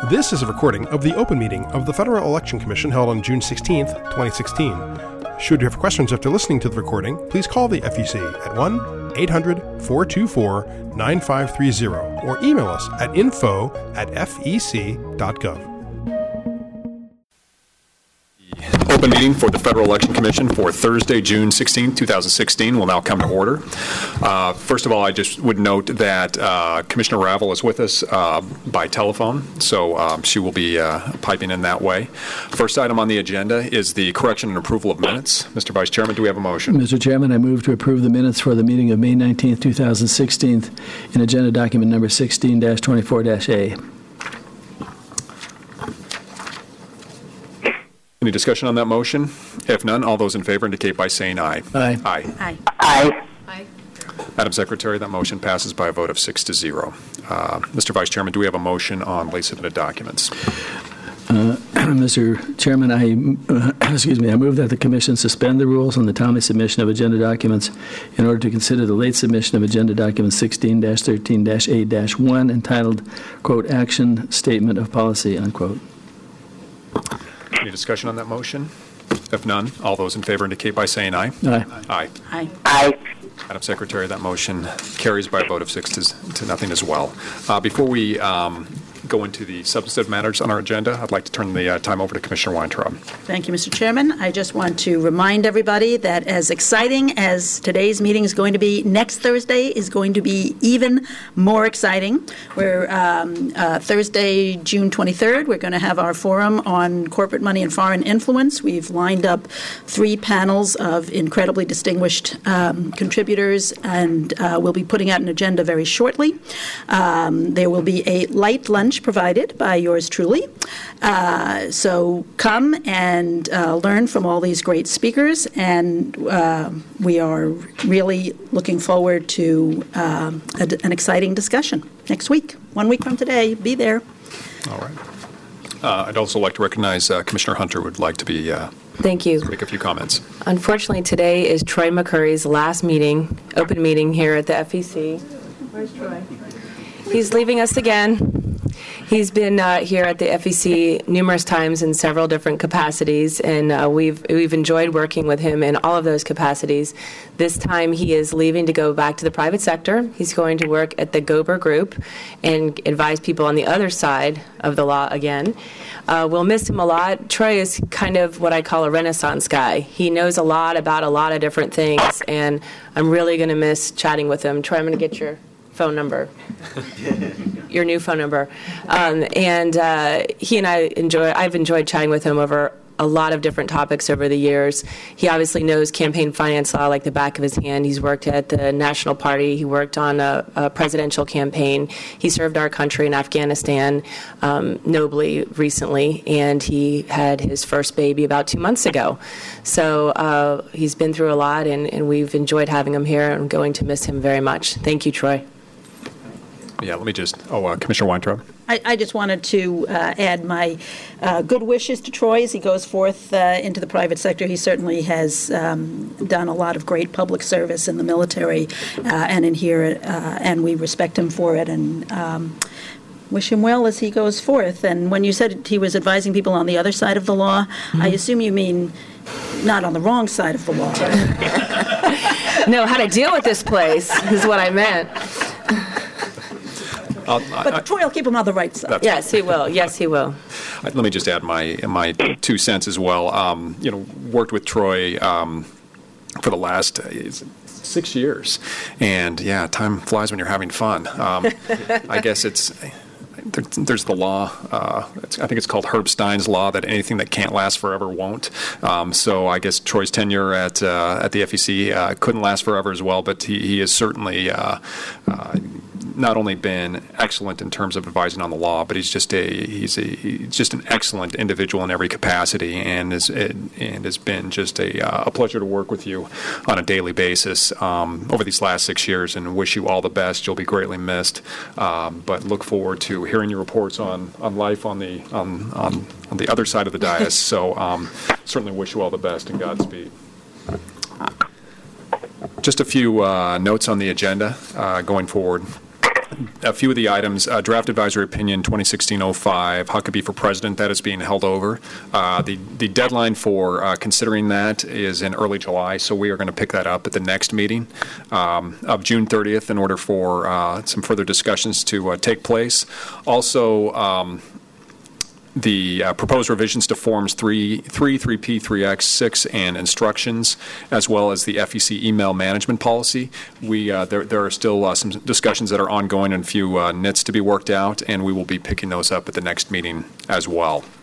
This is a recording of the open meeting of the Federal Election Commission held on June 16th, 2016. Should you have questions after listening to the recording, please call the FEC at 1-800-424-9530 or email us at info@fec.gov. Open meeting for the Federal Election Commission for Thursday, June 16, 2016 will now come to order. First of all, I just would note that Commissioner Ravel is with us by telephone, so she will be piping in that way. First item on the agenda is the correction and approval of minutes. Mr. Vice Chairman, do we have a motion? Mr. Chairman, I move to approve the minutes for the meeting of May 19, 2016 in agenda document number 16-24-A. Any discussion on that motion? If none, all those in favor indicate by saying aye. Aye. Aye. Aye. Aye. Aye. Madam Secretary, that motion passes by a vote of 6-0. Mr. Vice Chairman, do we have a motion on late submitted documents? Mr. Chairman, I move that the Commission suspend the rules on the timely submission of agenda documents in order to consider the late submission of agenda document 16-13-8-1 entitled, quote, Action Statement of Policy, unquote. Any discussion on that motion? If none, all those in favor indicate by saying aye. Aye. Aye. Aye. Aye. Madam Secretary, that motion carries by a vote of 6-0 as well. Before we go into the substantive matters on our agenda, I'd like to turn the time over to Commissioner Weintraub. Thank you, Mr. Chairman. I just want to remind everybody that as exciting as today's meeting is going to be, next Thursday is going to be even more exciting. We're Thursday, June 23rd, we're going to have our forum on corporate money and foreign influence. We've lined up 3 panels of incredibly distinguished contributors, and we'll be putting out an agenda very shortly. There will be a light lunch provided by yours truly. So come and learn from all these great speakers, and we are really looking forward to an exciting discussion next week. 1 week from today, be there. All right. I'd also like to recognize Commissioner Hunter would like to be Thank you. make a few comments. Unfortunately, today is Troy McCurry's last meeting, open meeting here at the FEC. Where's Troy? He's leaving us again. He's been here at the FEC numerous times in several different capacities, and we've enjoyed working with him in all of those capacities. This time he is leaving to go back to the private sector. He's going to work at the Gober Group and advise people on the other side of the law again. We'll miss him a lot. Troy is kind of what I call a Renaissance guy. He knows a lot about a lot of different things, and I'm really going to miss chatting with him. Troy, I'm going to get your phone number, your new phone number. He and I've enjoyed chatting with him over a lot of different topics over the years. He obviously knows campaign finance law like the back of his hand. He's worked at the National Party. He worked on a presidential campaign. He served our country in Afghanistan nobly recently, and he had his first baby about 2 months ago. So he's been through a lot, and we've enjoyed having him here, and I'm going to miss him very much. Thank you, Troy. Yeah, let me just, Commissioner Weintraub. I just wanted to add my good wishes to Troy as he goes forth into the private sector. He certainly has done a lot of great public service in the military and in here, and we respect him for it, and wish him well as he goes forth. And when you said he was advising people on the other side of the law, I assume you mean not on the wrong side of the law. No, how to deal with this place is what I meant. But Troy will keep him on the right side. Yes, he will. Yes, he will. Let me just add my 2 cents as well. Worked with Troy for the last 6 years, and yeah, time flies when you're having fun. I guess there's the law. I think it's called Herb Stein's law that anything that can't last forever won't. So I guess Troy's tenure at the FEC couldn't last forever as well, but he has certainly not only been excellent in terms of advising on the law, but he's just an excellent individual in every capacity, and has been just a pleasure to work with you on a daily basis over these last 6 years, and wish you all the best. You'll be greatly missed, but look forward to hearing your reports on life on the other side of the dais. So certainly wish you all the best and Godspeed. Just a few notes on the agenda going forward. a few of the items, draft advisory opinion 2016-05, Huckabee for president, that is being held over. The deadline for considering that is in early July, so we are going to pick that up at the next meeting of June 30th in order for some further discussions to take place. Also, the proposed revisions to Forms 3, 3P, 3X, 6, and instructions, as well as the FEC email management policy. There are still some discussions that are ongoing and a few nits to be worked out, and we will be picking those up at the next meeting as well.